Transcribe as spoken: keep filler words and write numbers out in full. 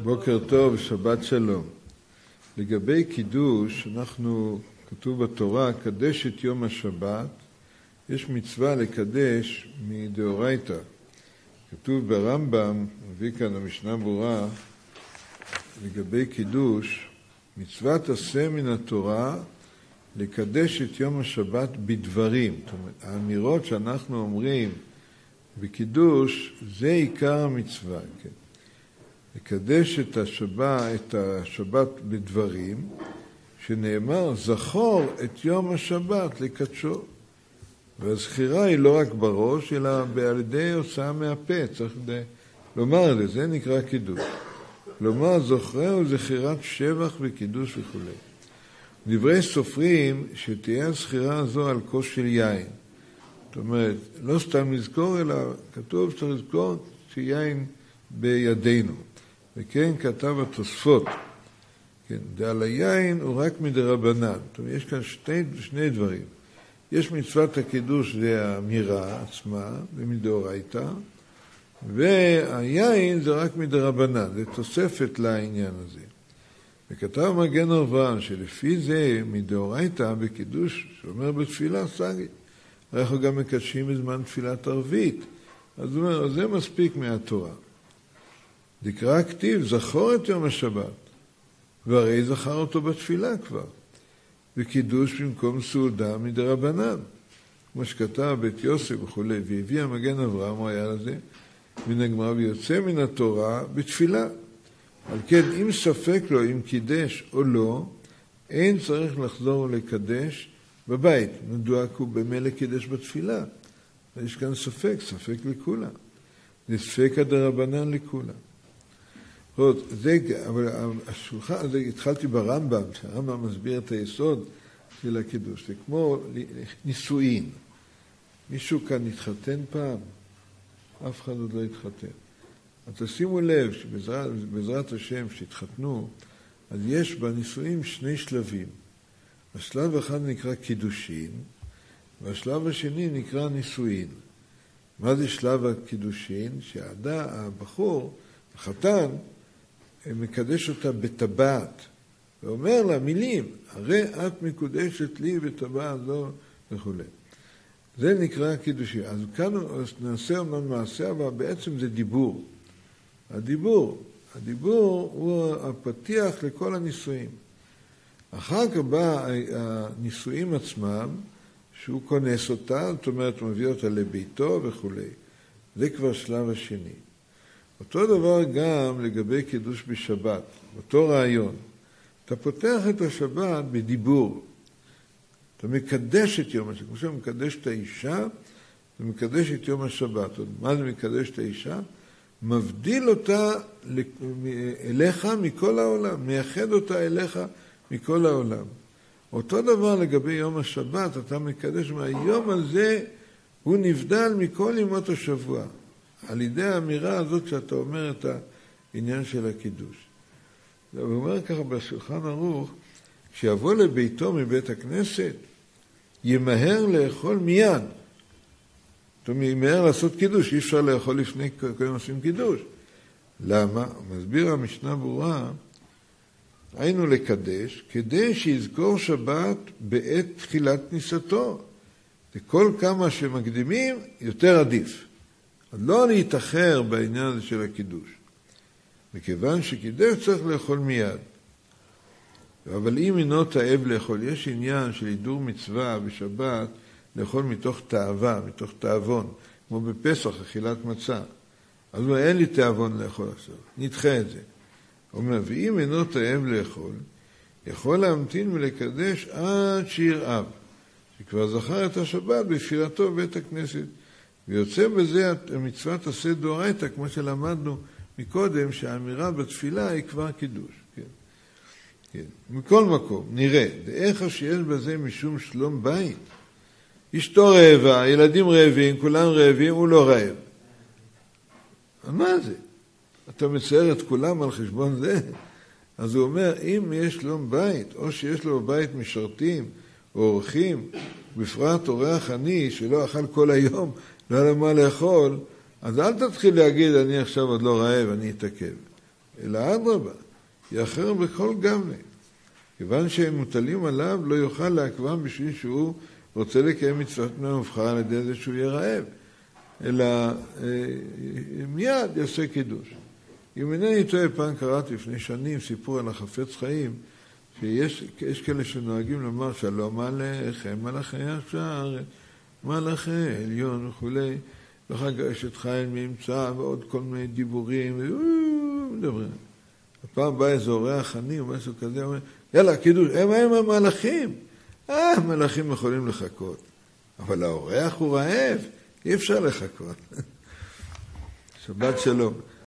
בוקר טוב, שבת שלום. לגבי קידוש, אנחנו, כתוב בתורה, קדש את יום השבת. יש מצווה לקדש מדאורייתא. כתוב ברמב"ם, מביא כאן המשנה ברורה, לגבי קידוש, מצוות עשה מן התורה לקדש את יום השבת בדברים. זאת אומרת, האמירות שאנחנו אומרים בקידוש, זה עיקר המצווה. כן? לקדש את השבת, את השבת בדברים, שנאמר, זכור את יום השבת לקדשו. והזכירה היא לא רק בראש, אלא על ידי הוצאה מהפה. צריך לומר את זה, זה נקרא קידוש. לומר, זוכרהו זכירת שבח וקידוש וכו'. דברי סופרים שתהיה הזכירה הזו על כוס של יין. זאת אומרת, לא סתם לזכור, אלא כתוב שצריך לזכור שיין בידינו. וכן כתב התוספות. כן, דעל היין הוא רק מדרבנן. זאת אומרת, יש כאן שני, שני דברים. יש מצוות הקידוש, זה האמירה עצמה, ומדאורייתא, והיין זה רק מדרבנן, זה תוספת לעניין הזה. וכתב מגן אברהם שלפי זה מדאורייתא בקידוש, שאומר בתפילה סגי, אנחנו גם מקדשים בזמן תפילת ערבית, אז הוא אומר, זה מספיק מהתורה. דקרא כתיב, זכור את יום השבת, והרי זכר אותו בתפילה כבר. וקידוש במקום סעודה מדרבנן. כמו שכתב בית יוסף וכו', והביא המגן אברהם, הוא היה לזה, מן הגמרא ויוצא מן התורה בתפילה. על כן, אם ספק לו אם קידש או לא, אין צריך לחזור לקדש בבית. מדוע כי הוא במילא קידש בתפילה. יש כאן ספק, ספק לכולם. זה ספק הדרבנן לכולם. זה, אבל השולחן הזה, התחלתי ברמב"ם, שהרמב"ם מסביר את היסוד של הקידוש. זה כמו נישואין. מישהו כאן התחתן פעם? אף אחד עוד לא התחתן. אז תשימו לב שבעזרת השם שהתחתנו, אז יש בנישואין שני שלבים. השלב אחד נקרא קידושין, והשלב השני נקרא נישואין. מה זה שלב הקידושין? שהבחור, החתן, מקדש אותה בטבעת, ואומר לה מילים, הרי את מקודשת לי בטבעת זו וכו'. זה נקרא קידושין. אז כאן נעשה אומנם מעשה, אבל בעצם זה דיבור. הדיבור, הדיבור הוא הפתיח לכל הנישואים. אחר כך בא הנישואים עצמם, שהוא כונס אותה, זאת אומרת, הוא מביא אותה לביתו וכו'. זה כבר שלב השני. אותו דבר גם לגבי קידוש בשבת, אותו רעיון. אתה פותח את השבת בדיבור. אתה מקדש את יום השבת. כמו שאתה מקדש את האישה, אתה מקדש את יום השבת. מה זה מקדש את האישה? מבדיל אותה אליך מכל העולם. מייחד אותה אליך מכל העולם. אותו דבר לגבי יום השבת, אתה מקדש מהיום הזה, הוא נבדל מכל ימות השבוע. על ידי האמירה הזאת שאתה אומר את העניין של הקידוש. הוא אומר ככה בשולחן ערוך, כשיבוא לביתו מבית הכנסת, ימהר לאכול מיד. זאת אומרת, ימהר לעשות קידוש, אי אפשר לאכול לפני קודם עושים קידוש. למה? מסביר המשנה ברורה, היינו לקדש, כדי שיזכור שבת בעת תחילת כניסתו. וכל כמה שמקדימים, יותר עדיף. אז לא להתאחר בעניין הזה של הקידוש. מכיוון שקידש צריך לאכול מיד. אבל אם אינו תאב לאכול, יש עניין של הידור מצווה בשבת, לאכול מתוך תאווה, מתוך תאבון, כמו בפסח, אכילת מצה. אז הוא אין לי תאבון לאכול עכשיו, נדחה את זה. הוא אומר, ואם אינו תאב לאכול, יכול להמתין ולקדש עד שירעב, שכבר זכר את השבת בפירתו בבית הכנסת. ויוצא בזה המצוות עשה דאורייתא, כמו שלמדנו מקודם, שהאמירה בתפילה היא כבר קידוש. כן. כן. מכל מקום, נראה, דאיך שיש בזה משום שלום בית. אשתו רעבה, ילדים רעבים, כולם רעבים, הוא לא רעב. אז מה זה? אתה מצייר את כולם על חשבון זה? אז הוא אומר, אם יש שלום בית, או שיש לו בית משרתים, או אורחים, בפרט אורח עני שלא אכל כל היום, לא היה מה לאכול, אז אל תתחיל להגיד, אני עכשיו עוד לא רעב, אני אתעכב. אלא אדרבה, יאחר בכל גמלה. כיוון שהם מוטלים עליו, לא יוכל לעכבם בשביל שהוא רוצה לקיים מצוות מהמובחר על ידי זה שהוא יהיה רעב. אלא אה, מיד יעשה קידוש. אם אינני טועה, פעם קראתי לפני שנים סיפור על החפץ חיים, שיש יש כאלה שנוהגים לומר שלום עליכם, מלאכי השער, מלאכי עליון וכו'. ואחר כך אשת חיל ממצא ועוד כל מיני דיבורים, מדברים. הפעם בא איזה אורח עני או משהו כזה, אומר, יאללה, קידוש, הם הם המלאכים. אה, המלאכים יכולים לחכות. אבל האורח הוא רעב, אי אפשר לחכות. שבת שלום.